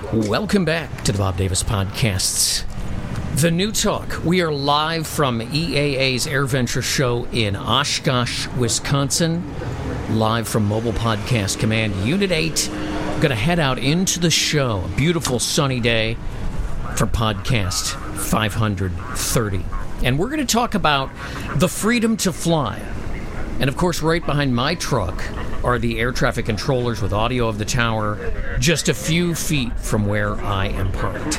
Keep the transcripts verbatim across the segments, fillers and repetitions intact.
Welcome back to the Bob Davis Podcasts. The New Talk. We are live from E A A's AirVenture show in Oshkosh, Wisconsin. Live from Mobile Podcast Command Unit eight. Going to head out into the show. A beautiful sunny day for podcast five hundred thirty. And we're going to talk about the freedom to fly. And of course, right behind my truck are the air traffic controllers with audio of the tower, just a few feet from where I am parked.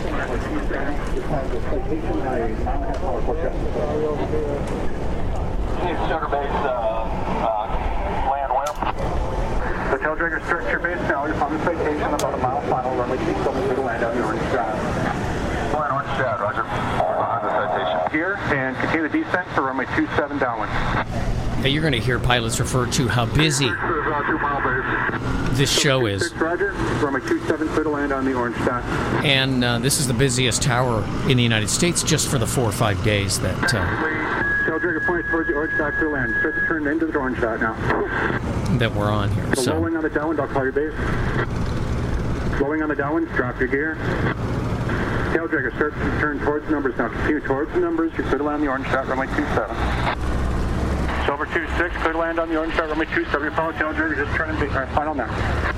Hotel Dragger, start your base now. You're on the citation about a mile final. Runway two seven to land on the orange side. Land orange side, roger. On the citation. Here, and continue the descent for runway two seven downwind. Now you're going to hear pilots refer to how busy this show is. Roger. Runway two seven clear to land on the orange side. And uh, this is the busiest tower in the United States just for the four or five days that... Uh, Hotel Dragger point towards the orange side clear land. Start to turn into the orange side now. that we're on here. So, so lowering on the downwind, I'll call your base. Lowering on the downwind, drop your gear. Tail Dragger, start to turn towards the numbers now. Continue towards the numbers. You're clear to land on the orange side, runway two seven. Silver two six, clear to land on the orange side, runway two seven. Your follow Tail Dragger, just turn and be, all right, final now.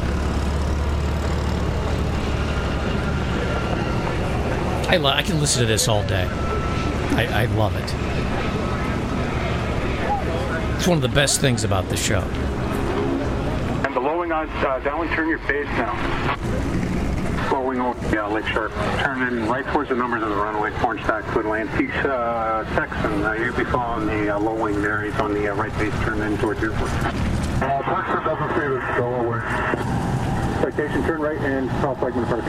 I, lo- I can listen to this all day. I, I love it. It's one of the best things about the show. And the lowering on uh, downwind, turn your base now. Lowering over, yeah, Lake Sharp. Turn in right towards the numbers of the runway, orange side, clear to land. Peace, uh, Texan, uh, you'll be following the uh, low wing there. He's on the uh, right base, turn in towards airport. Uh, Texan doesn't see this, go away. Citation, turn right and south segment of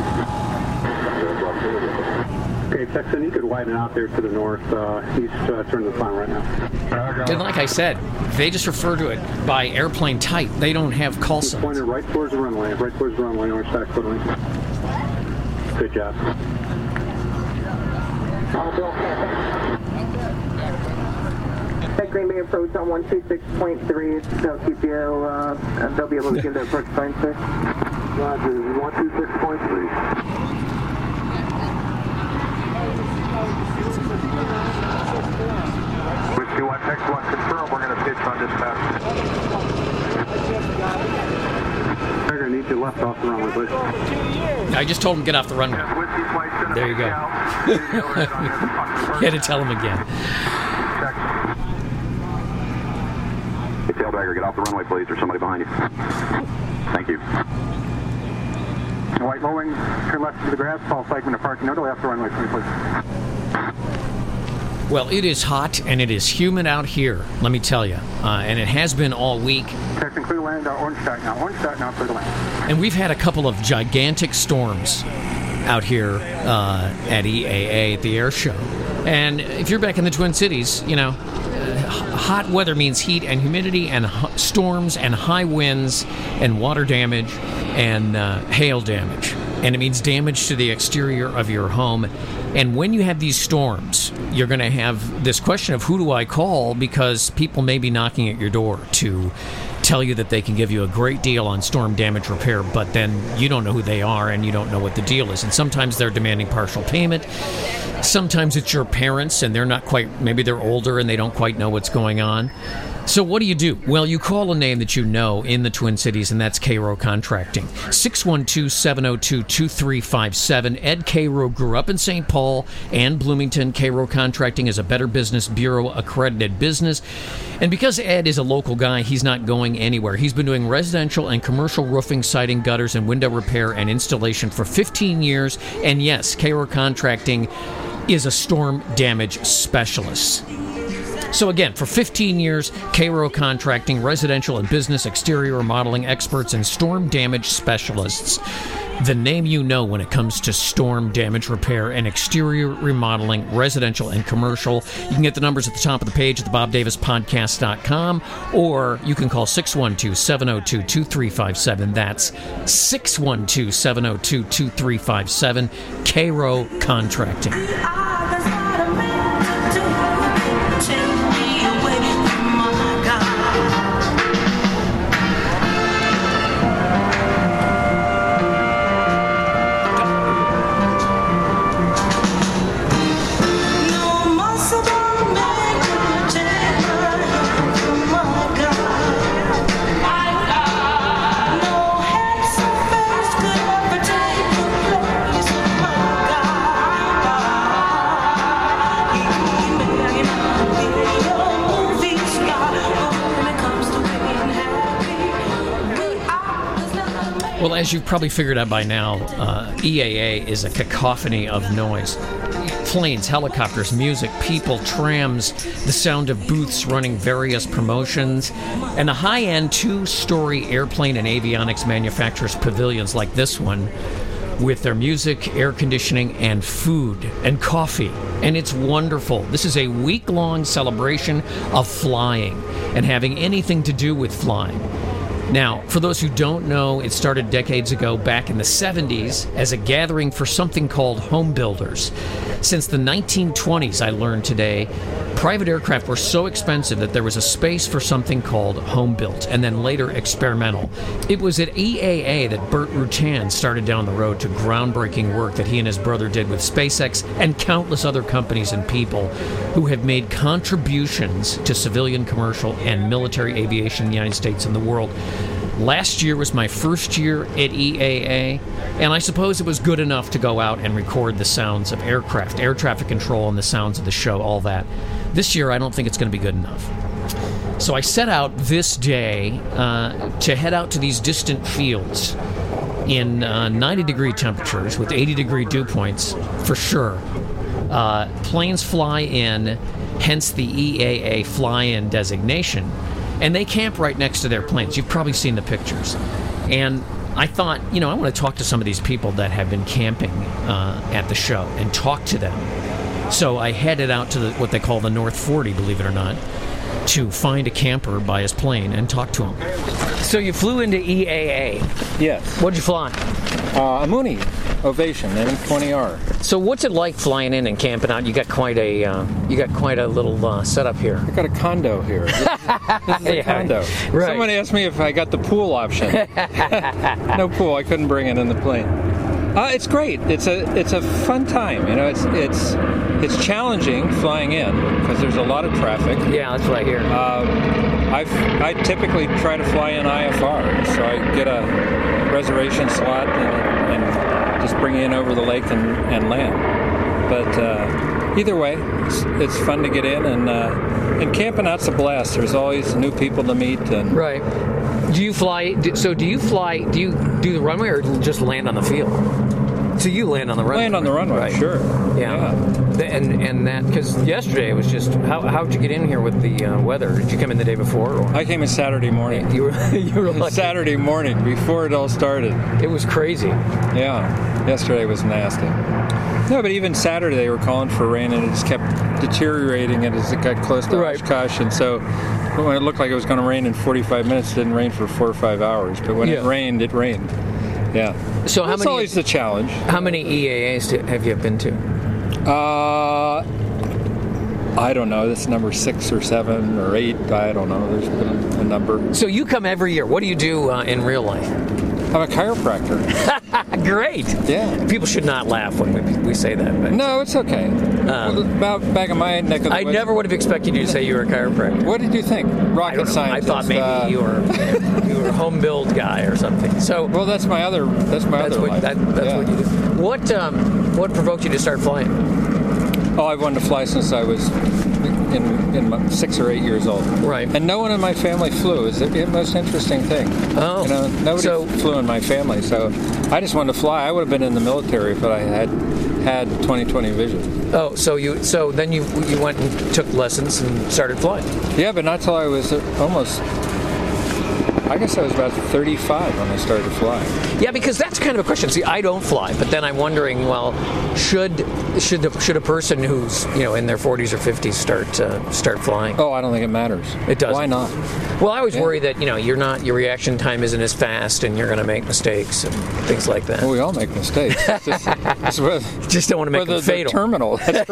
Okay, Texan, you could widen out there to the north. Uh, he's uh, turning the final right now. And like I said, they just refer to it by airplane type. They don't have call He's signs. pointed right towards the runway, right towards the runway, orange side, clear to land. Good job. At Green Bay approach on one two six point three, they'll keep you, uh, they'll be able to give their approach sign, sir. Roger, one two six point three. Which two one text one confirm, we're going to pitch on dispatch. They're going to need you left off the runway, please. I just told him get off the runway. There you go. You had to tell him again. Hey, Tail Dragger, get off the runway, please. There's somebody behind you. Thank you. White lowering, turn left to the grass, fall segment of parking. No delay off the runway, please. Well, it is hot and it is humid out here, let me tell you. Uh, and it has been all week. Texan, clear to land, uh, orange dot now. Orange dot now, clear to land. And we've had a couple of gigantic storms out here uh, at E A A at the air show. And if you're back in the Twin Cities, you know, uh, hot weather means heat and humidity and h- storms and high winds and water damage and uh, hail damage. And it means damage to the exterior of your home. And when you have these storms, you're going to have this question of who do I call, because people may be knocking at your door to tell you that they can give you a great deal on storm damage repair, but then you don't know who they are and you don't know what the deal is. And sometimes they're demanding partial payment. Sometimes it's your parents and they're not quite, maybe they're older and they don't quite know what's going on. So what do you do? Well, you call a name that you know in the Twin Cities, and that's Cairo Contracting. six one two, seven oh two, two three five seven. Ed Cairo grew up in Saint Paul and Bloomington. Cairo Contracting is a Better Business Bureau accredited business. And because Ed is a local guy, he's not going anywhere. He's been doing residential and commercial roofing, siding, gutters, and window repair and installation for fifteen years. And yes, Cairo Contracting is a storm damage specialist. So again, for fifteen years, Cairo Contracting, residential and business exterior remodeling experts and storm damage specialists. The name you know when it comes to storm damage repair and exterior remodeling, residential and commercial. You can get the numbers at the top of the page at the bob davis podcast dot com, or you can call six one two, seven oh two, two three five seven. That's six one two, seven oh two, two three five seven. Cairo Contracting. Well, as you've probably figured out by now, uh, E A A is a cacophony of noise. Planes, helicopters, music, people, trams, the sound of booths running various promotions, and the high-end two-story airplane and avionics manufacturers' pavilions like this one, with their music, air conditioning, and food, and coffee. And it's wonderful. This is a week-long celebration of flying and having anything to do with flying. Now, for those who don't know, it started decades ago, back in the seventies, as a gathering for something called home builders. Since the nineteen twenties, I learned today, private aircraft were so expensive that there was a space for something called home built, and then later experimental. It was at E A A that Burt Rutan started down the road to groundbreaking work that he and his brother did with SpaceX and countless other companies and people who have made contributions to civilian, commercial, and military aviation in the United States and the world. Last year was my first year at E A A, and I suppose it was good enough to go out and record the sounds of aircraft, air traffic control, and the sounds of the show, all that. This year, I don't think it's going to be good enough. So I set out this day uh, to head out to these distant fields in uh, ninety degree temperatures with eighty degree dew points, for sure. Uh, planes fly in, hence the E A A fly-in designation. And they camp right next to their planes. You've probably seen the pictures. And I thought, you know, I want to talk to some of these people that have been camping uh, at the show and talk to them. So I headed out to the, what they call the North forty, believe it or not, to find a camper by his plane and talk to him. So you flew into E A A. Yes. What'd you fly? Uh, a Mooney Ovation M twenty R. So what's it like flying in and camping out? You got quite a uh, you got quite a little uh, setup here. I got a condo here. This is, this is a Yeah, condo. right. Someone asked me if I got the pool option. No pool. I couldn't bring it in the plane. Uh, it's great. It's a it's a fun time. You know, it's it's it's challenging flying in because there's a lot of traffic. Yeah, that's what I hear. Um, I I typically try to fly in I F R, so I get a reservation slot and, and just bring in over the lake and, and land. But uh, either way, it's, it's fun to get in, and uh, and camping out's a blast. There's always new people to meet. And Right. Do you fly? do- So do you fly? Do you do the runway or just land on the field? So you land on the runway. land on the runway, right? sure. Yeah. The- And and that because yesterday it was just how how'd you get in here with the uh, weather? Did you come in the day before? Or? I came in Saturday morning. You were you were lucky. Saturday morning before it all started. It was crazy. Yeah, yesterday was nasty. No, but even Saturday they were calling for rain, and it just kept deteriorating as it got close to Right. Oshkosh. And so when it looked like it was going to rain in forty-five minutes, it didn't rain for four or five hours. But when Yeah. it rained, it rained. Yeah. So how That's many always the challenge. how many E A As do- have you been to? Uh, I don't know. This is number six or seven or eight. I don't know. There's been a number. So you come every year. What do you do uh, in real life? I'm a chiropractor. Great. Yeah. People should not laugh when we, we say that. But No, it's okay. Um, About back in my neck of the I woods. never would have expected you to say you were a chiropractor. What did you think? I Rocket don't know. I scientist. thought maybe uh, you were you were a home build guy or something. So Well, that's my other. That's my that's other what life. that, that's Yeah. what you do. What um, what provoked you to start flying? Oh, I've wanted to fly since I was in, in my six or eight years old. Right. And no one in my family flew. It's the most interesting thing. Oh. You know, nobody So- flew in my family, so I just wanted to fly. I would have been in the military if I had had twenty twenty vision. Oh, so you so then you you went and took lessons and started flying. Yeah, but not till I was almost. I guess I was about thirty-five when I started flying. Yeah, because that's kind of a question. See, I don't fly, but then I'm wondering, well, should should the, should a person who's you know in their forties or fifties start uh, start flying? Oh, I don't think it matters. It doesn't. Why not? Well, I always Yeah. worry that you know you're not your reaction time isn't as fast, and you're going to make mistakes and things like that. Well, we all make mistakes. It's just, it's whether, Just don't want to make whether them they're fatal. terminal. That's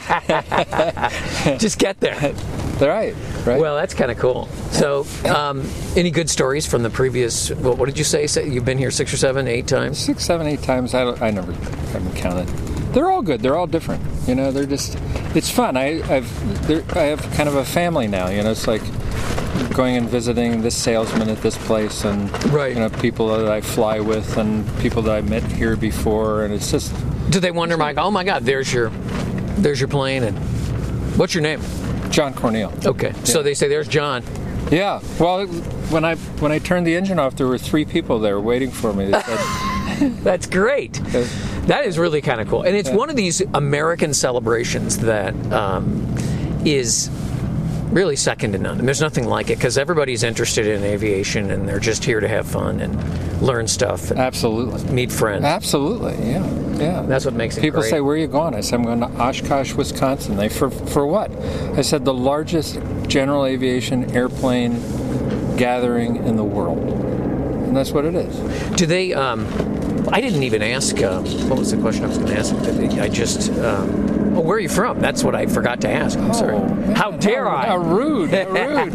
right. Just get there. They're right. Right. Well, that's kind of cool. So, um, any good stories from the previous? Well, what did you say? Say you've been here six or seven, eight times. Six, seven, eight times. I, don't, I never haven't counted. They're all good. They're all different. You know, they're just. It's fun. I, I've. they're- I have kind of a family now. You know, it's like going and visiting this salesman at this place, and Right. you know, people that I fly with, and people that I met here before, and it's just. Do they wonder, Mike? Oh my God, there's your, there's your plane, and what's your name? John Cornell. Okay, so Yeah. they say there's John. Yeah. Well, when I when I turned the engine off, there were three people there waiting for me. They said, That's great. uh, That is really kind of cool. And it's Yeah. one of these American celebrations that um, is really second to none. And there's nothing like it because everybody's interested in aviation and they're just here to have fun and learn stuff and absolutely. meet friends. Absolutely. Yeah. Yeah. That's what makes it People great. say, "Where are you going?" I said, "I'm going to Oshkosh, Wisconsin." They for for what? I said, "The largest general aviation airplane gathering in the world," and that's what it is. Do they? Um, I didn't even ask. Uh, what was the question I was going to ask? I just. Um, oh, where are you from? That's what I forgot to ask. I'm sorry. Oh, man, How dare how, I? How rude! How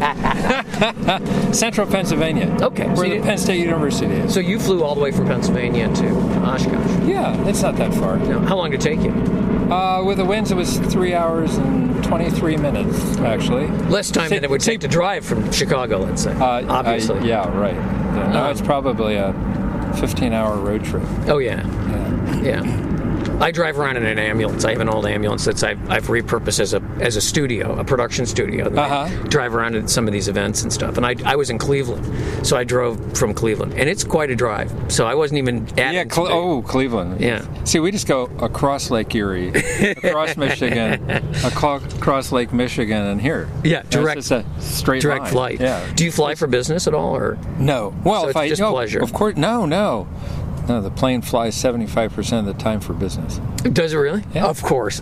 rude! Central Pennsylvania. Okay, so where you the did- Penn State University is. So you flew all the way from Pennsylvania to Oshkosh. Yeah, it's not that far. Now, how long did it take you? Uh, with the winds, it was three hours and twenty-three minutes, actually. Less time See- than it would see- take to drive from Chicago, let's say. Uh, Obviously. uh, yeah, right. Yeah, no, Um, it's probably a fifteen-hour road trip. Oh yeah, Yeah. yeah. I drive around in an ambulance. I have an old ambulance that's I've, I've repurposed as a as a studio, a production studio. And I Uh-huh. drive around at some of these events and stuff. And I, I was in Cleveland, so I drove from Cleveland, and it's quite a drive. So I wasn't even at. Yeah, Cle- oh, Cleveland. Yeah. See, we just go across Lake Erie, across Michigan, aco- across Lake Michigan, and here. Yeah, It's direct- just a straight direct line. flight. Yeah. Do you fly for business at all, or No. Well, So if it's I just no, pleasure. of course, no, no, no. The plane flies seventy-five percent of the time for business. does it really? Yeah. Of course.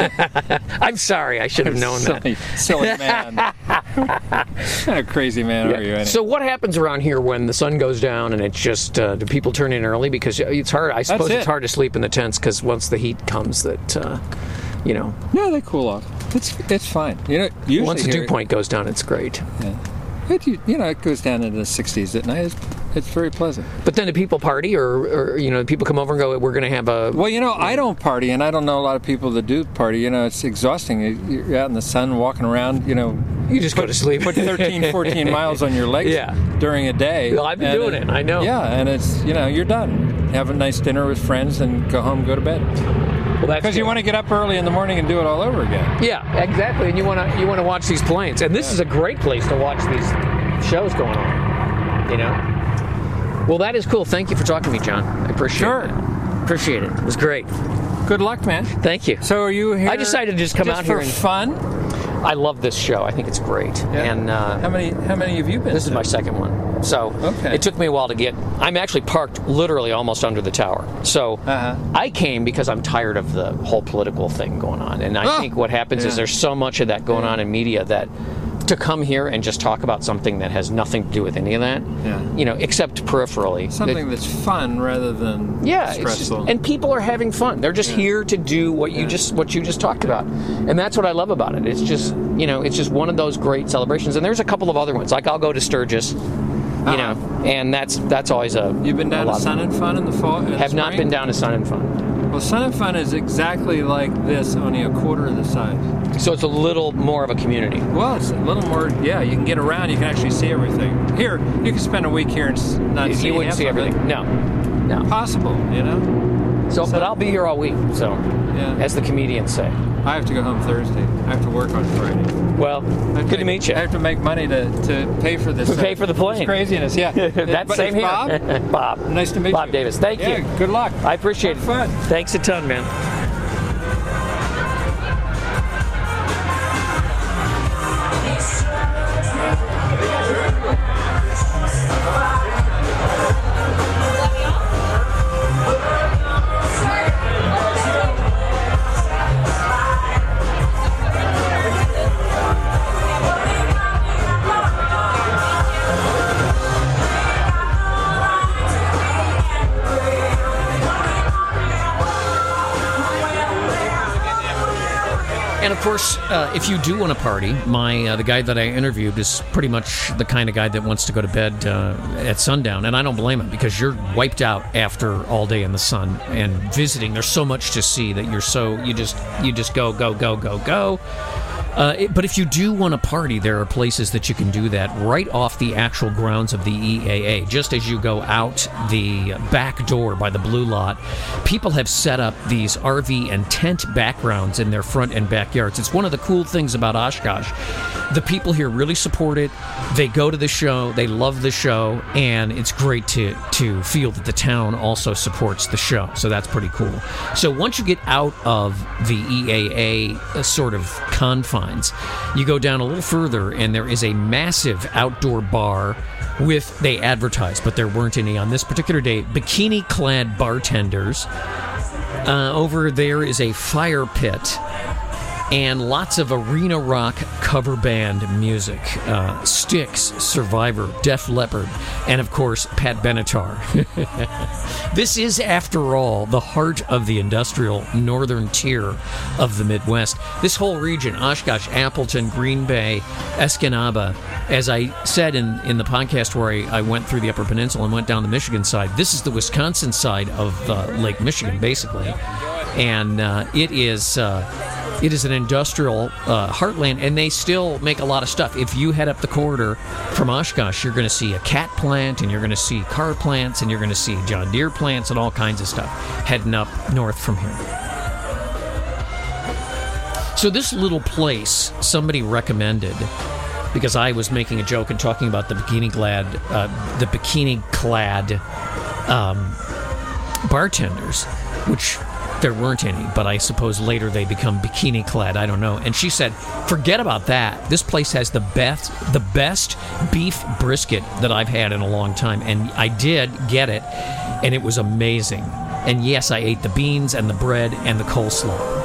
I'm sorry. I should have known silly, that. silly man. What kind of crazy man are you? Anyway? So what happens around here when the sun goes down and it's just uh, do people turn in early because it's hard? I suppose it. it's hard to sleep in the tents because once the heat comes, that uh, you know, no, they cool off. It's it's fine. You know, usually once the here- dew point goes down, it's great. Yeah. It, you you know, it goes down into the sixties at night. It's, it's very pleasant. But then do people party, or, or you know, people come over and go, "We're going to have a." Well, you know, I don't party, and I don't know a lot of people that do party. You know, it's exhausting. You- You're out in the sun, walking around. You know, You just go to sleep. put thirteen, fourteen miles on your legs Yeah. during a day. Well, I've been and doing it, I know. Yeah, and it's you know, you're done. Have a nice dinner with friends, and go home, go to bed. Well, that's Because you good. want to get up early in the morning and do it all over again. Yeah, exactly. And you want to you want to watch these planes, and this is a great place to watch these shows going on. You know. Well, that is cool. Thank you for talking to me, John. I appreciate Sure. it. Appreciate it. It was great. Good luck, man. Thank you. So, are you here? I decided to just come out for here and- fun. I love this show. I think it's great. Yeah. And uh, how many? How many have you been? this is to? my second one. So Okay. it took me a while to get. I'm actually parked literally almost under the tower. So Uh-huh. I came because I'm tired of the whole political thing going on. And I Ah! think what happens is Yeah. there's so much of that going on in media that to come here and just talk about something that has nothing to do with any of that, Yeah. you know, except peripherally. Something that's fun rather than Yeah, it's just, stressful. and people are having fun. They're just Yeah. here to do what you Yeah. just what you just talked about, and that's what I love about it. It's just you know, it's just one of those great celebrations. And there's a couple of other ones. Like I'll go to Sturgis, you Uh-huh. know, and that's that's always a. You've been a down lot to of Sun fun. and Fun in the fall? in the Have not spring? been down to Sun and Fun, Well, Sun and Fun is exactly like this, only a quarter of the size. so it's a little more of a community. Well, it's a little more. Yeah, you can get around. You can actually see everything. Here, you can spend a week here and s- not You, see you wouldn't half see of it. everything. No, no. Possible, you know. So, but I'll be here all week. So, Yeah. as the comedians say. I have to go home Thursday. I have to work on Friday. Well, I have good to make- meet you. I have to make money to, to pay for this. To pay uh, for the plane. this craziness, yeah. That's But same it's here. Bob. Bob. Nice to meet Bob you. Davis. Thank Yeah, you. good luck. I appreciate Have it. fun. Thanks a ton, man. And of course, uh, if you do want to party, my uh, the guy that I interviewed is pretty much the kind of guy that wants to go to bed uh, at sundown, and I don't blame him because you're wiped out after all day in the sun and visiting. There's so much to see that you're so you just you just go go go go go. Uh, it, but if you do want to party, there are places that you can do that right off the actual grounds of the E A A. Just as you go out the back door by the Blue Lot, people have set up these R V and tent backgrounds in their front and backyards. It's one of the cool things about Oshkosh. The people here really support it. They go to the show. They love the show. And it's great to, to feel that the town also supports the show. So that's pretty cool. So once you get out of the E A A uh, sort of confines, you go down a little further, and there is a massive outdoor bar with, they advertised, but there weren't any on this particular day, bikini-clad bartenders. Uh, over there is a fire pit and lots of arena rock cover band music. Uh, Styx, Survivor, Def Leppard, and of course, Pat Benatar. This is, after all, the heart of the industrial northern tier of the Midwest. This whole region, Oshkosh, Appleton, Green Bay, Escanaba, as I said in, in the podcast where I, I went through the Upper Peninsula and went down the Michigan side, this is the Wisconsin side of uh, Lake Michigan, basically. And uh, it is... Uh, It is an industrial uh, heartland, and they still make a lot of stuff. If you head up the corridor from Oshkosh, you're going to see a cat plant, and you're going to see car plants, and you're going to see John Deere plants, and all kinds of stuff heading up north from here. So this little place, somebody recommended, because I was making a joke and talking about the bikini-clad, uh, the bikini-clad um, bartenders, which... there weren't any, but I suppose later they become bikini-clad. I don't know. And she said, forget about that. This place has the best, the best beef brisket that I've had in a long time. And I did get it, and it was amazing. And yes, I ate the beans and the bread and the coleslaw.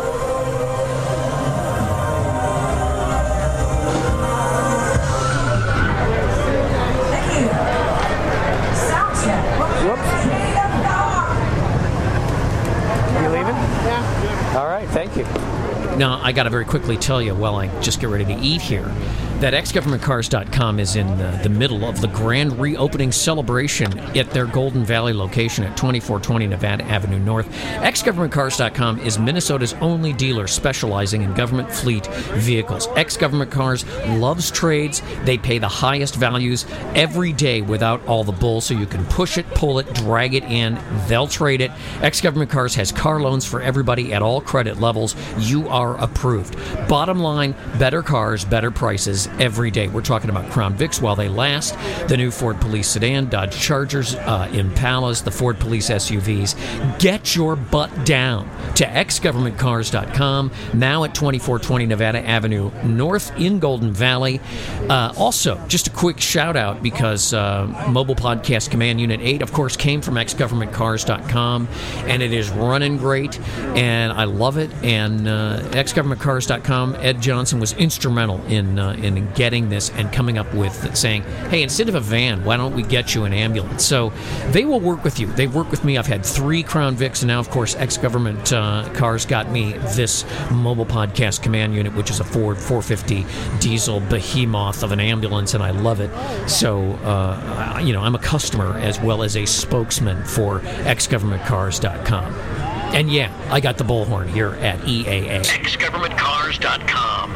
Thank you. Now, I got to very quickly tell you, while I just get ready to eat here, that x government cars dot com is in the, the middle of the grand reopening celebration at their Golden Valley location at twenty-four twenty Nevada Avenue North. x government cars dot com is Minnesota's only dealer specializing in government fleet vehicles. X Government Cars loves trades. They pay the highest values every day without all the bull, so you can push it, pull it, drag it in. They'll trade it. X Government Cars has car loans for everybody at all credit levels. You are approved. Bottom line, better cars, better prices every day. We're talking about Crown Vics while they last, the new Ford Police sedan, Dodge Chargers, uh, Impalas, the Ford Police S U Vs. Get your butt down to x government cars dot com, now at twenty-four twenty Nevada Avenue North in Golden Valley. Uh, also, just a quick shout out, because uh, Mobile Podcast Command Unit eight, of course, came from x government cars dot com, and it is running great, and I love it. And uh, x government cars dot com, Ed Johnson was instrumental in uh, in getting this and coming up with saying, hey, instead of a van, why don't we get you an ambulance? So they will work with you. They've worked with me. I've had three Crown Vics, and now, of course, X Government uh, Cars got me this Mobile Podcast Command Unit, which is a Ford four fifty diesel behemoth of an ambulance, and I love it. So, uh, you know, I'm a customer as well as a spokesman for x government cars dot com. And yeah, I got the bullhorn here at E A A. x government cars dot com.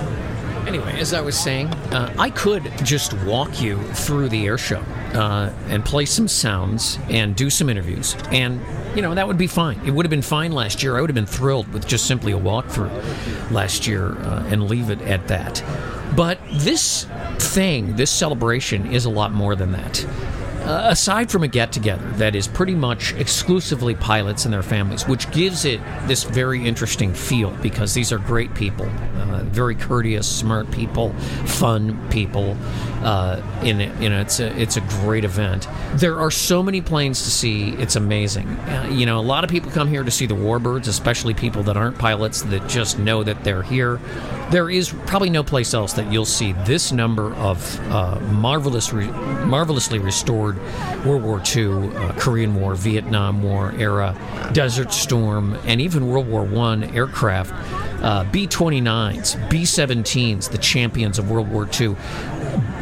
Anyway, as I was saying, uh, I could just walk you through the air show uh, and play some sounds and do some interviews, and, you know, that would be fine. It would have been fine last year. I would have been thrilled with just simply a walkthrough last year uh, and leave it at that. But this thing, this celebration, is a lot more than that. Uh, aside from a get-together that is pretty much exclusively pilots and their families, which gives it this very interesting feel, because these are great people, uh, very courteous, smart people, fun people. Uh, in it, you know, it's a it's a great event. There are so many planes to see; it's amazing. Uh, you know, a lot of people come here to see the Warbirds, especially people that aren't pilots that just know that they're here. There is probably no place else that you'll see this number of uh, marvelous, re- marvelously restored World War Two, uh, Korean War, Vietnam War era, Desert Storm, and even World War One aircraft. Uh, B twenty-nines, B seventeens, the champions of World War Two.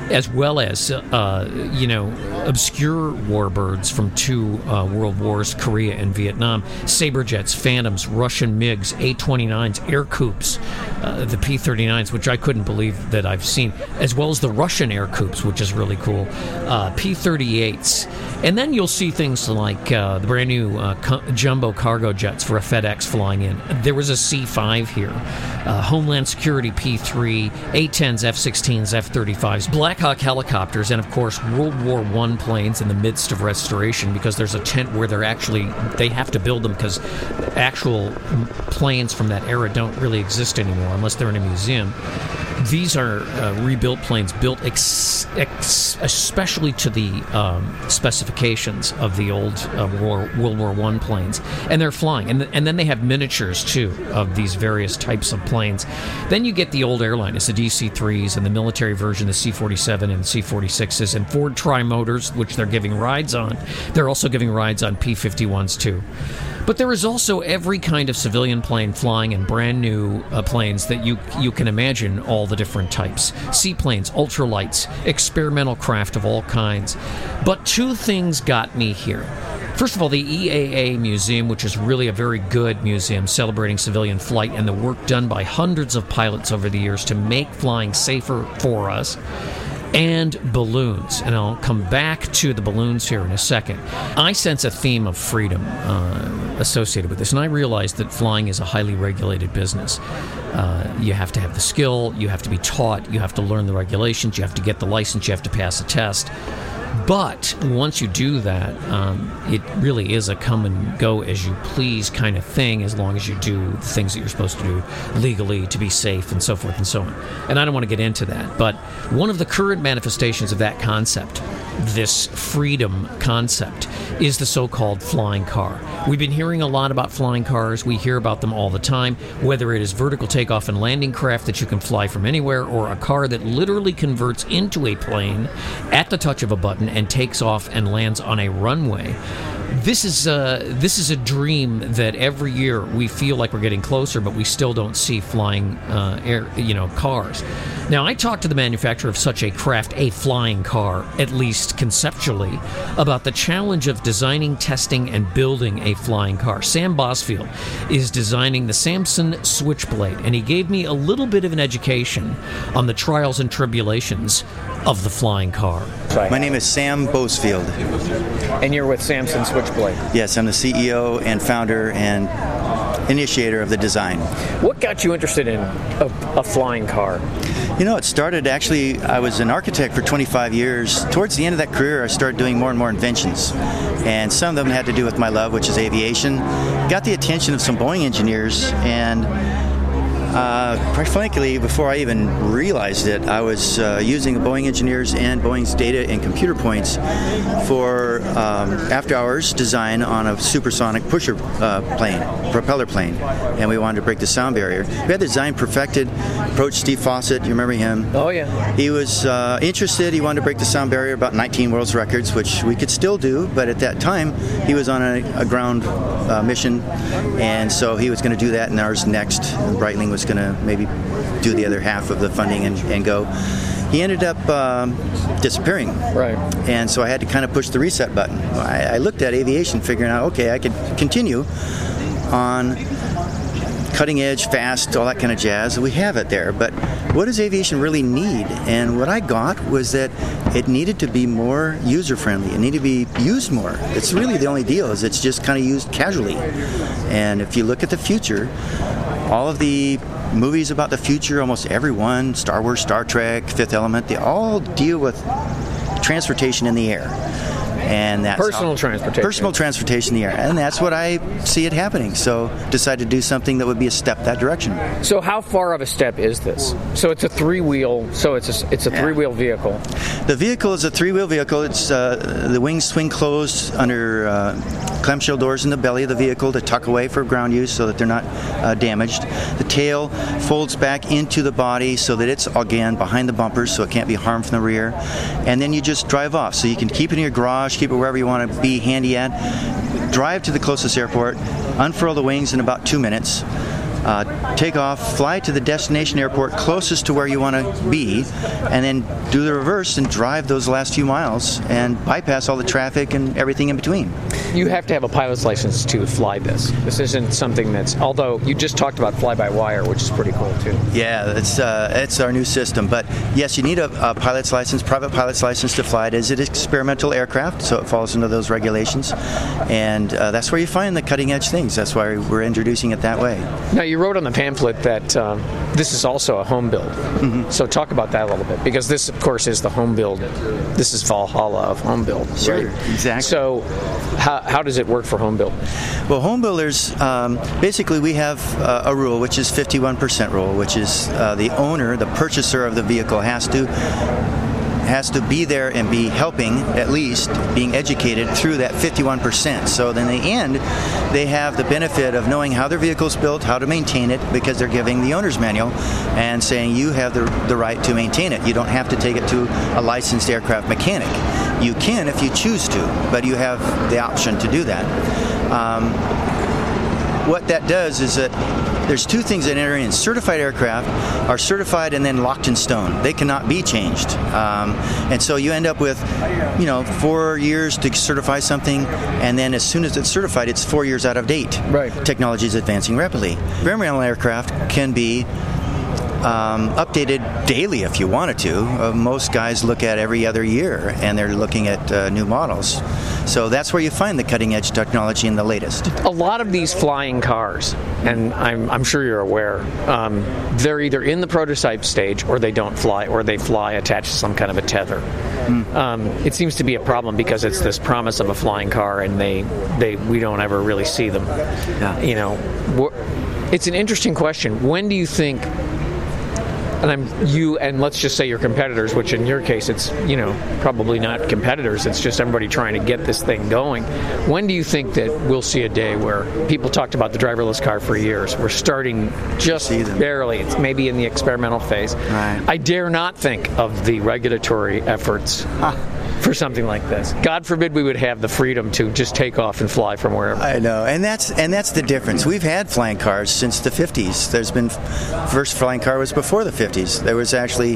as well as, uh, you know, obscure warbirds from two uh, world wars, Korea and Vietnam, Sabrejets, Phantoms, Russian MiGs, A twenty-nines, Air Coups, uh, the P thirty-nines, which I couldn't believe that I've seen, as well as the Russian Air Coups, which is really cool, uh, P thirty-eights. And then you'll see things like uh, the brand new uh, co- jumbo cargo jets for a FedEx flying in. There was a C five here, uh, Homeland Security P three, A tens, F sixteens, F thirty-fives, Black Hawk helicopters, and of course World War One planes in the midst of restoration, because there's a tent where they're actually, they have to build them because actual planes from that era don't really exist anymore unless they're in a museum. These are uh, rebuilt planes built ex- ex- especially to the um, specifications of the old uh, War, World War One planes, and they're flying. And, th- and then they have miniatures, too, of these various types of planes. Then you get the old airliners, the D C threes, and the military version, the C forty-seven and C forty-sixes, and Ford Tri-Motors, which they're giving rides on. They're also giving rides on P fifty-ones, too. But there is also every kind of civilian plane flying in brand new uh, planes that you you can imagine, all the different types. Seaplanes, ultralights, experimental craft of all kinds. But two things got me here. First of all, the E A A Museum, which is really a very good museum celebrating civilian flight and the work done by hundreds of pilots over the years to make flying safer for us. And balloons, and I'll come back to the balloons here in a second. I sense a theme of freedom uh, associated with this, and I realize that flying is a highly regulated business. Uh, you have to have the skill, you have to be taught, you have to learn the regulations, you have to get the license, you have to pass a test. But once you do that, um, it really is a come and go as you please kind of thing, as long as you do the things that you're supposed to do legally to be safe and so forth and so on. And I don't want to get into that, but one of the current manifestations of that concept, this freedom concept, is the so-called flying car. We've been hearing a lot about flying cars. We hear about them all the time, whether it is vertical takeoff and landing craft that you can fly from anywhere, or a car that literally converts into a plane at the touch of a button and takes off and lands on a runway. This is uh, this is a dream that every year we feel like we're getting closer, but we still don't see flying uh, air, you know, cars. Now, I talked to the manufacturer of such a craft, a flying car, at least conceptually, about the challenge of designing, testing, and building a flying car. Sam Bosfield is designing the Samson Switchblade, and he gave me a little bit of an education on the trials and tribulations of the flying car. My name is Sam Bosfield. And you're with Samson Switchblade? Yes, I'm the C E O and founder and initiator of the design. What got you interested in a, a flying car? You know, it started actually, I was an architect for twenty-five years. Towards the end of that career, I started doing more and more inventions. And some of them had to do with my love, which is aviation. Got the attention of some Boeing engineers, and Uh, quite frankly, before I even realized it, I was uh, using Boeing engineers and Boeing's data and computer points for um, after-hours design on a supersonic pusher uh, plane, propeller plane, and we wanted to break the sound barrier. We had the design perfected. Approached Steve Fawcett. You remember him? Oh yeah. He was uh, interested. He wanted to break the sound barrier, about nineteen world's records, which we could still do, but at that time he was on a, a ground uh, mission, and so he was going to do that, and ours next. Breitling was going to maybe do the other half of the funding and, and go. He ended up um, disappearing. Right. And so I had to kind of push the reset button. I, I looked at aviation, figuring out, okay, I could continue on cutting edge, fast, all that kind of jazz. We have it there, but what does aviation really need? And what I got was that it needed to be more user-friendly. It needed to be used more. It's really the only deal, is it's just kind of used casually. And if you look at the future, all of the movies about the future, almost every one, Star Wars, Star Trek, Fifth Element, they all deal with transportation in the air. And that's personal how, transportation. Personal transportation in the air. And that's what I see it happening. So decided to do something that would be a step that direction. So how far of a step is this? So it's a three-wheel, so it's a, it's a yeah. three-wheel vehicle. The vehicle is a three-wheel vehicle. It's uh, the wings swing closed under uh, clamshell doors in the belly of the vehicle to tuck away for ground use so that they're not uh, damaged. The tail folds back into the body so that it's, again, behind the bumpers so it can't be harmed from the rear. And then you just drive off. So you can keep it in your garage, keep it wherever you want to be handy at. Drive to the closest airport, unfurl the wings in about two minutes, uh, take off, fly to the destination airport closest to where you want to be, and then do the reverse and drive those last few miles and bypass all the traffic and everything in between. You have to have a pilot's license to fly this. This isn't something that's, although you just talked about fly-by-wire, which is pretty cool too. Yeah, it's uh, it's our new system. But yes, you need a, a pilot's license, private pilot's license to fly it. Is it experimental aircraft, so it falls into those regulations. And uh, that's where you find the cutting-edge things. That's why we're introducing it that way. Now, you wrote on the pamphlet that um, this is also a home build. Mm-hmm. So talk about that a little bit, because this, of course, is the home build. This is Valhalla of home build. Sure, right? exactly. So how, how does it work for home build? Well, home builders, um, basically we have uh, a rule, which is fifty-one percent rule, which is uh, the owner, the purchaser of the vehicle has to has to be there and be helping, at least being educated through that fifty-one percent. So then in the end, they have the benefit of knowing how their vehicle's built, how to maintain it, because they're giving the owner's manual and saying you have the, the right to maintain it. You don't have to take it to a licensed aircraft mechanic. You can if you choose to, but you have the option to do that. Um, what that does is that there's two things that enter in. Certified aircraft are certified and then locked in stone. They cannot be changed. Um, and so you end up with, you know, four years to certify something, and then as soon as it's certified, it's four years out of date. Right. Technology is advancing rapidly. Experimental aircraft can be Um, updated daily if you wanted to. Uh, most guys look at every other year, and they're looking at uh, new models. So that's where you find the cutting edge technology in the latest. A lot of these flying cars, and I'm, I'm sure you're aware, um, they're either in the prototype stage or they don't fly, or they fly attached to some kind of a tether. Mm. Um, it seems to be a problem because it's this promise of a flying car, and they, they we don't ever really see them. Yeah. You know, it's an interesting question. When do you think? And I'm you, and let's just say your competitors, which in your case, it's, you know, probably not competitors. It's just everybody trying to get this thing going. When do you think that we'll see a day where people talked about the driverless car for years? We're starting just barely. It's maybe in the experimental phase. Right. I dare not think of the regulatory efforts huh. for something like this. God forbid we would have the freedom to just take off and fly from wherever. I know, and that's and that's the difference. We've had flying cars since the fifties. There's been first flying car was before the fifties. There was actually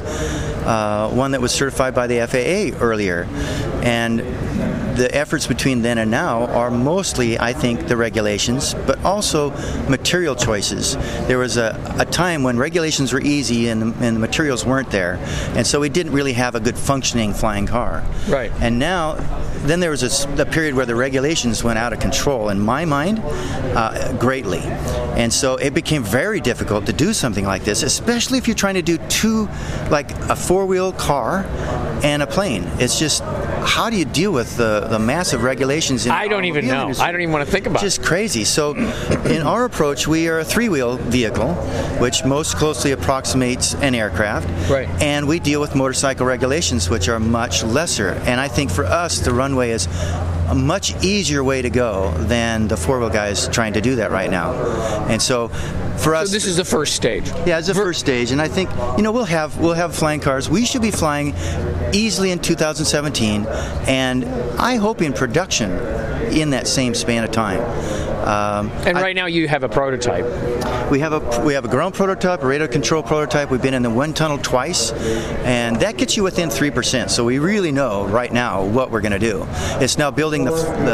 uh, one that was certified by the F A A earlier, and the efforts between then and now are mostly, I think, the regulations, but also material choices. There was a, a time when regulations were easy and the, and the materials weren't there, and so we didn't really have a good functioning flying car. Right. And now, then there was a, a period where the regulations went out of control, in my mind, uh, greatly. And so it became very difficult to do something like this, especially if you're trying to do two, like a four-wheel car and a plane. It's just, how do you deal with the, the massive regulations in I don't even know. Industry? I don't even want to think about Just it. Just crazy. So in our approach, we are a three-wheel vehicle, which most closely approximates an aircraft. Right. And we deal with motorcycle regulations, which are much lesser. And I think for us, the runway is a much easier way to go than the four-wheel guys trying to do that right now. And so for us, so this is the first stage. Yeah, it's the first stage, and I think, you know, we'll have we'll have flying cars. We should be flying easily in two thousand seventeen, and I hope in production in that same span of time. Um, and right I, now you have a prototype. We have a we have a ground prototype, a radio control prototype. We've been in the wind tunnel twice, and that gets you within three percent. So we really know right now what we're going to do. It's now building the,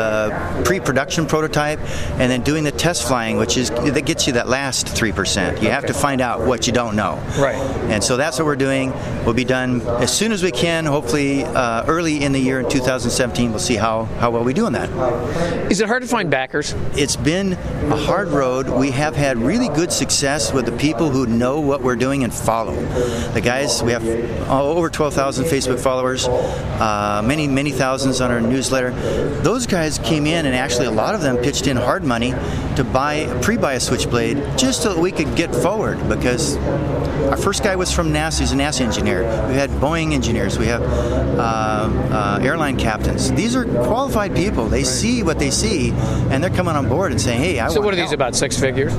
the pre-production prototype and then doing the test flying, which is that gets you that last three percent. You have to find out what you don't know. Right. And so that's what we're doing. We'll be done as soon as we can. Hopefully, uh, early in the year in two thousand seventeen, we'll see how how well we do on that. Is it hard to find backers? It's been a hard road. We have had really good success with the people who know what we're doing and follow. The guys, we have over twelve thousand Facebook followers, uh, many, many thousands on our newsletter. Those guys came in, and actually a lot of them pitched in hard money to buy, pre-buy a Switchblade just so that we could get forward, because our first guy was from NASA. He's a NASA engineer. We had Boeing engineers. We have uh, uh, airline captains. These are qualified people. They see what they see, and they're coming on board and saying, hey, I want So what are help. these, about six figures?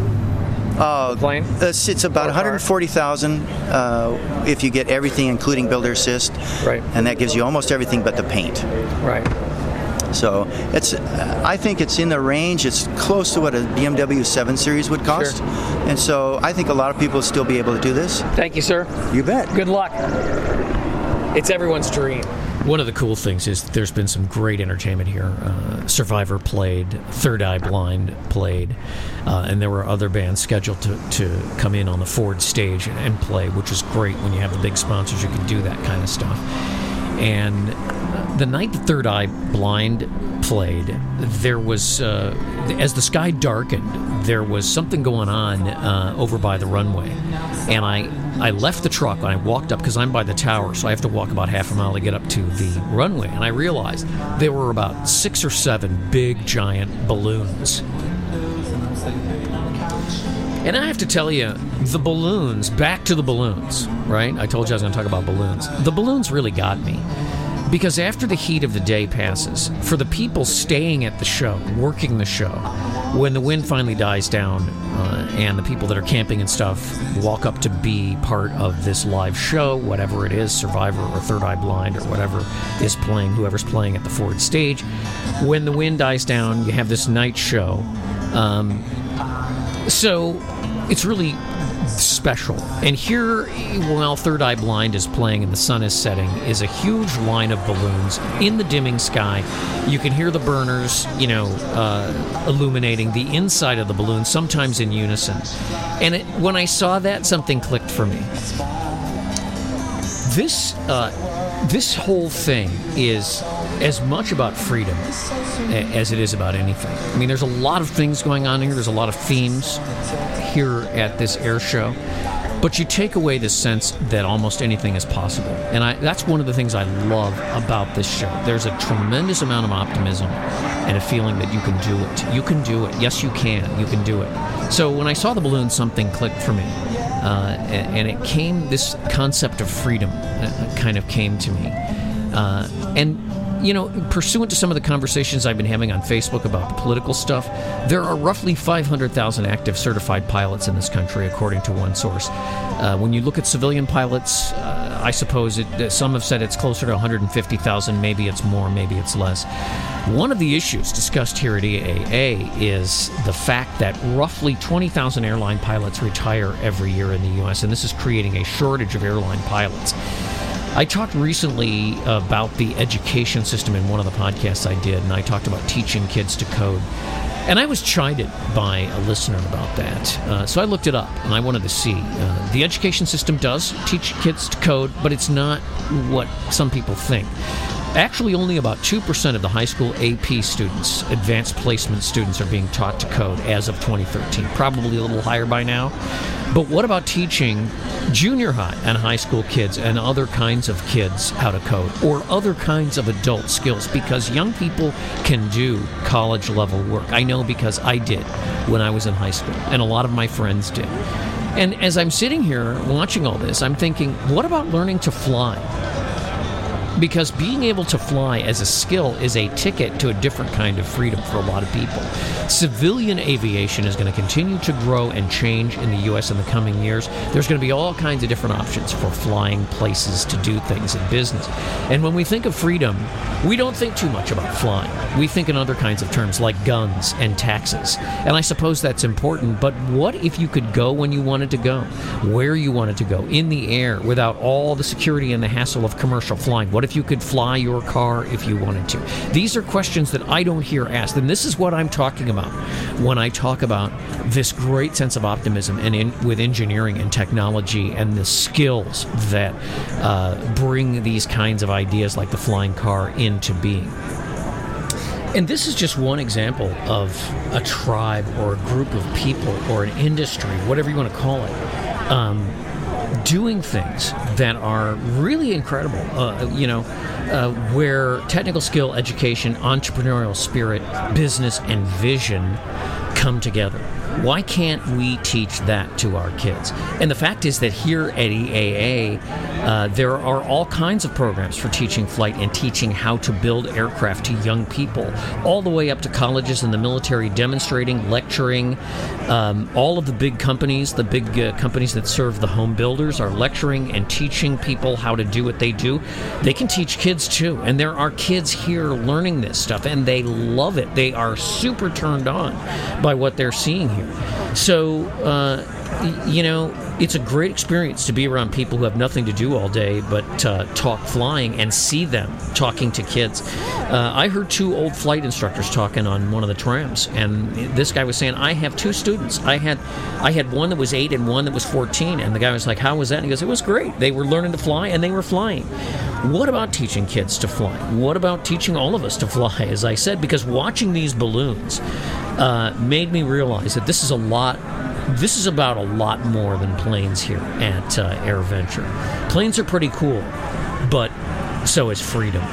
Uh, plane? It's, it's about one hundred forty thousand dollars uh, if you get everything, including builder assist. Right. And that gives you almost everything but the paint. Right. So it's, I think it's in the range. It's close to what a B M W seven Series would cost. Sure. And so I think a lot of people will still be able to do this. Thank you, sir. You bet. Good luck. It's everyone's dream. One of the cool things is there's been some great entertainment here. Uh, Survivor played, Third Eye Blind played, uh, and there were other bands scheduled to, to come in on the Ford stage and, and play, which is great when you have the big sponsors. You can do that kind of stuff. And the night that Third Eye Blind played, there was, uh, as the sky darkened, there was something going on uh, over by the runway. And I, I left the truck and I walked up, because I'm by the tower, so I have to walk about half a mile to get up to the runway. And I realized there were about six or seven big, giant balloons. And I have to tell you, the balloons, back to the balloons, right? I told you I was going to talk about balloons. The balloons really got me. Because after the heat of the day passes, for the people staying at the show, working the show, when the wind finally dies down uh, and the people that are camping and stuff walk up to be part of this live show, whatever it is, Survivor or Third Eye Blind or whatever is playing, whoever's playing at the Ford stage, when the wind dies down, you have this night show. Um, so it's really special. And here, while Third Eye Blind is playing and the sun is setting, is a huge line of balloons in the dimming sky. You can hear the burners, you know, uh, illuminating the inside of the balloon, sometimes in unison. And it, when I saw that, something clicked for me. This, uh, this whole thing is as much about freedom as it is about anything. I mean, there's a lot of things going on here. There's a lot of themes here at this air show. But you take away this sense that almost anything is possible. And I, that's one of the things I love about this show. There's a tremendous amount of optimism and a feeling that you can do it. You can do it. Yes, you can. You can do it. So when I saw the balloon, something clicked for me. Uh, and, and it came, this concept of freedom uh, kind of came to me. Uh, and You know, pursuant to some of the conversations I've been having on Facebook about the political stuff, there are roughly five hundred thousand active certified pilots in this country, according to one source. Uh, when you look at civilian pilots, uh, I suppose it, some have said it's closer to one hundred fifty thousand. Maybe it's more, maybe it's less. One of the issues discussed here at E A A is the fact that roughly twenty thousand airline pilots retire every year in the U S, and this is creating a shortage of airline pilots. I talked recently about the education system in one of the podcasts I did, and I talked about teaching kids to code. And I was chided by a listener about that. Uh, so I looked it up, and I wanted to see. Uh, the education system does teach kids to code, but it's not what some people think. Actually, only about two percent of the high school A P students, advanced placement students, are being taught to code as of twenty thirteen. Probably a little higher by now. But what about teaching junior high and high school kids and other kinds of kids how to code, or other kinds of adult skills? Because young people can do college-level work. I know, because I did when I was in high school, and a lot of my friends did. And as I'm sitting here watching all this, I'm thinking, what about learning to fly? Because being able to fly as a skill is a ticket to a different kind of freedom for a lot of people. Civilian aviation is going to continue to grow and change in the U S in the coming years. There's going to be all kinds of different options for flying places to do things in business. And when we think of freedom, we don't think too much about flying. We think in other kinds of terms like guns and taxes. And I suppose that's important, but what if you could go when you wanted to go, where you wanted to go, in the air, without all the security and the hassle of commercial flying? What if you could fly your car if you wanted to? These are questions that I don't hear asked, and this is what I'm talking about when I talk about this great sense of optimism and in, with engineering and technology and the skills that uh, bring these kinds of ideas like the flying car into being. And this is just one example of a tribe or a group of people or an industry, whatever you want to call it, um, doing things that are really incredible, uh, you know, uh, where technical skill, education, entrepreneurial spirit, business, and vision come together. Why can't we teach that to our kids? And the fact is that here at E A A, uh, there are all kinds of programs for teaching flight and teaching how to build aircraft to young people, all the way up to colleges and the military, demonstrating, lecturing. Um, all of the big companies, the big uh, companies that serve the home builders, are lecturing and teaching people how to do what they do. They can teach kids too, and there are kids here learning this stuff, and they love it. They are super turned on by what they're seeing here. So, uh, you know, it's a great experience to be around people who have nothing to do all day but uh, talk flying and see them talking to kids. Uh, I heard two old flight instructors talking on one of the trams, and this guy was saying, I have two students. I had I had one that was eight and one that was fourteen, and the guy was like, how was that? And he goes, it was great. They were learning to fly, and they were flying. What about teaching kids to fly? What about teaching all of us to fly, as I said? Because watching these balloons uh, made me realize that this is a lot This is about a lot more than planes here at uh, AirVenture. Planes are pretty cool, but so is freedom.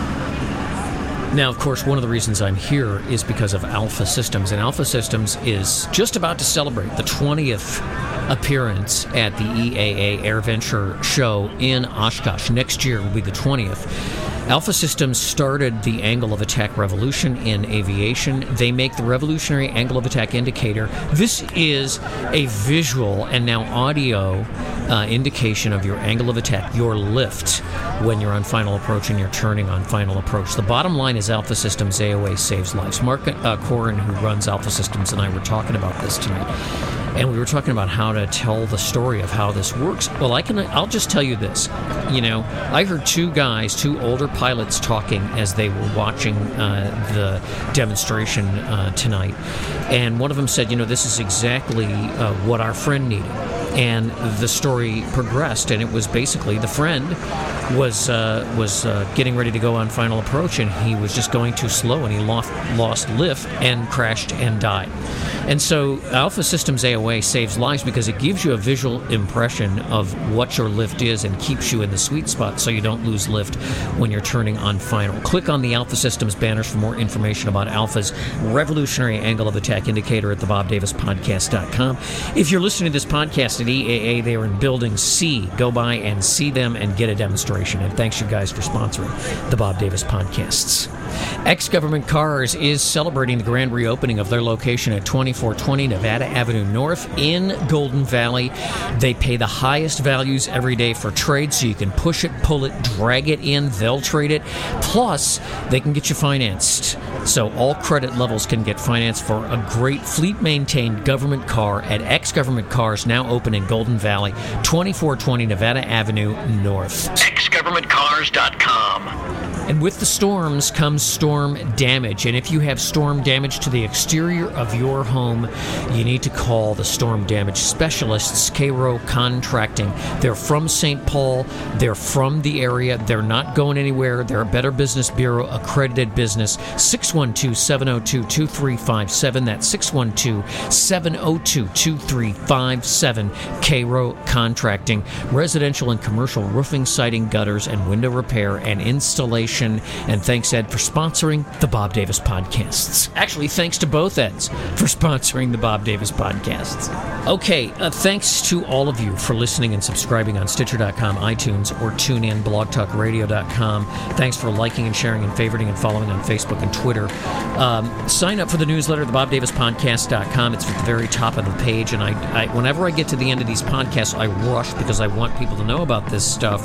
Now, of course, one of the reasons I'm here is because of Alpha Systems, and Alpha Systems is just about to celebrate the twentieth appearance at the E A A AirVenture show in Oshkosh. Next year will be the twentieth. Alpha Systems started the angle of attack revolution in aviation. They make the revolutionary angle of attack indicator. This is a visual and now audio uh, indication of your angle of attack, your lift, when you're on final approach and you're turning on final approach. The bottom line is Alpha Systems A O A saves lives. Mark uh, Corin, who runs Alpha Systems, and I were talking about this tonight. And we were talking about how to tell the story of how this works. Well, I can, I'll just tell you this. You know, I heard two guys, two older pilots talking as they were watching uh, the demonstration uh, tonight. And one of them said, you know, this is exactly uh, what our friend needed. And the story progressed, and it was basically the friend was uh, was uh, getting ready to go on final approach, and he was just going too slow, and he lost, lost lift and crashed and died. And so Alpha Systems A O A saves lives because it gives you a visual impression of what your lift is and keeps you in the sweet spot so you don't lose lift when you're turning on final. Click on the Alpha Systems banners for more information about Alpha's revolutionary angle of attack indicator at the bob davis podcast dot com. If you're listening to this podcast at E A A, they are in Building C. Go by and see them and get a demonstration. And thanks, you guys, for sponsoring the Bob Davis Podcasts. Ex-Government Cars is celebrating the grand reopening of their location at twenty-four twenty Nevada Avenue North in Golden Valley. They pay the highest values every day for trade, so you can push it, pull it, drag it in. They'll trade it. Plus, they can get you financed. So all credit levels can get financed for a great fleet-maintained government car at Ex-Government Cars, now open in Golden Valley, twenty-four twenty Nevada Avenue North. ex government cars dot com. And with the storms comes storm damage. And if you have storm damage to the exterior of your home, you need to call the storm damage specialists, Cairo Contracting. They're from Saint Paul. They're from the area. They're not going anywhere. They're a Better Business Bureau accredited business. six one two, seven oh two, two three five seven. That's six one two, seven oh two, two three five seven. Cairo Contracting. Residential and commercial roofing, siding, gutters, and window repair and installation. And thanks, Ed, for sponsoring the Bob Davis Podcasts. Actually, thanks to both Eds for sponsoring the Bob Davis Podcasts. Okay, uh, thanks to all of you for listening and subscribing on Stitcher dot com, iTunes, or TuneIn, blog talk radio dot com. Thanks for liking and sharing and favoriting and following on Facebook and Twitter. Um, sign up for the newsletter, the bob davis podcast dot com. It's at the very top of the page, and I, I, whenever I get to the end of these podcasts, I rush because I want people to know about this stuff.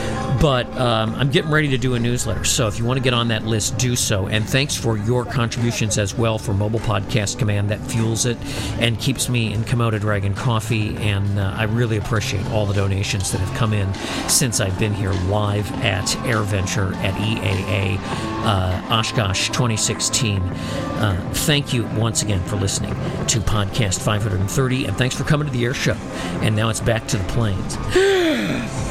But um, I'm getting ready to do a newsletter, so if you want to get on that list, do so. And thanks for your contributions as well for Mobile Podcast Command. That fuels it and keeps me in Komodo Dragon coffee, and uh, I really appreciate all the donations that have come in since I've been here live at AirVenture at E A A uh, Oshkosh twenty sixteen. Uh, thank you once again for listening to Podcast five thirty, and thanks for coming to the Air Show. And now it's back to the planes.